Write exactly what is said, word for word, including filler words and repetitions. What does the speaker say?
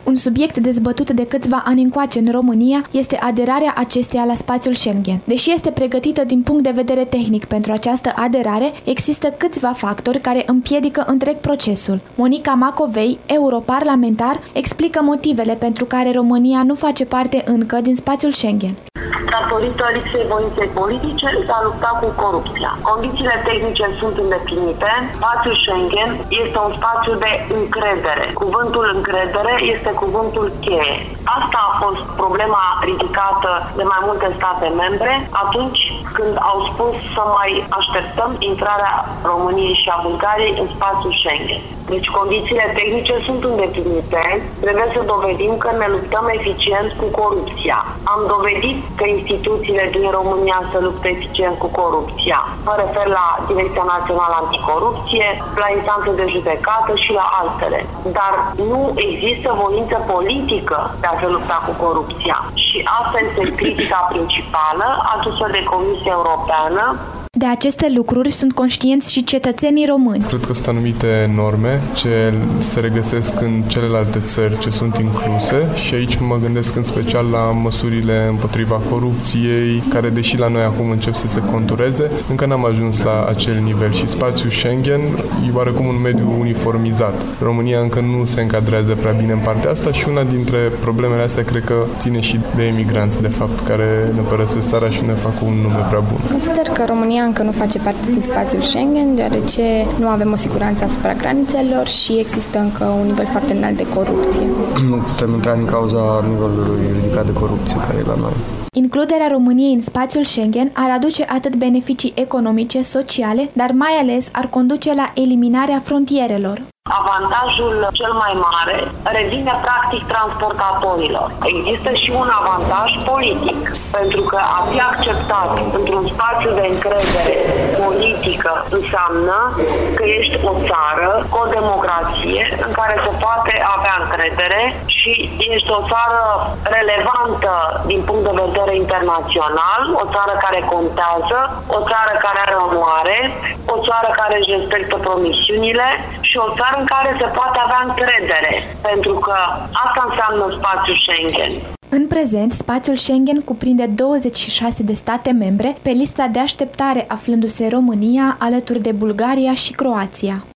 Un subiect dezbătut de câțiva ani încoace în România este aderarea acesteia la spațiul Schengen. Deși este pregătită din punct de vedere tehnic pentru această aderare, există câțiva factori care împiedică întreg procesul. Monica Macovei, europarlamentar, explică motivele pentru care România nu face parte încă din spațiul Schengen. Datorită lipsei voinței politice de a lupta cu corupția. Condițiile tehnice sunt îndeplinite. Spațiul Schengen este un spațiu de încredere. Cuvântul încredere este cuvântul cheie. Asta a fost problema ridicată de mai multe state membre atunci când au spus să mai așteptăm intrarea României și a Bulgariei în spațiul Schengen. Deci condițiile tehnice sunt îndeplinite, trebuie să dovedim că ne luptăm eficient cu corupția. Am dovedit că instituțiile din România se luptă eficient cu corupția. Mă refer la Direcția Națională Anticorupție, la instanțe de judecată și la altele. Dar nu există voință politică de a se lupta cu corupția. Și asta este critica principală adusă de Comisia Europeană. De aceste lucruri sunt conștienți și cetățenii români. Cred că sunt anumite norme ce se regăsesc în celelalte țări ce sunt incluse și aici mă gândesc în special la măsurile împotriva corupției, care deși la noi acum încep să se contureze, încă n-am ajuns la acel nivel și spațiul Schengen e oarecum un mediu uniformizat. România încă nu se încadrează prea bine în partea asta și una dintre problemele astea cred că ține și de emigranți, de fapt, care ne părăsesc țara și ne fac un nume prea bun. Consider că România încă nu face parte din spațiul Schengen, deoarece nu avem o siguranță asupra granițelor și există încă un nivel foarte înalt de corupție. Nu putem intra din cauza nivelului ridicat de corupție care e la noi. Includerea României în spațiul Schengen ar aduce atât beneficii economice, sociale, dar mai ales ar conduce la eliminarea frontierelor. Avantajul cel mai mare revine practic transportatorilor. Există și un avantaj politic, pentru că a fi acceptat într-un spațiu de încredere politică înseamnă că ești o țară cu o democrație în care se poate avea încredere și ești o țară relevantă din punct de vedere internațional, o țară care contează, o țară care are onoare, o țară care își respectă promisiunile și o țară în care se poate avea încredere, pentru că asta înseamnă spațiul Schengen. În prezent, spațiul Schengen cuprinde douăzeci și șase de state membre, pe lista de așteptare aflându-se România alături de Bulgaria și Croația.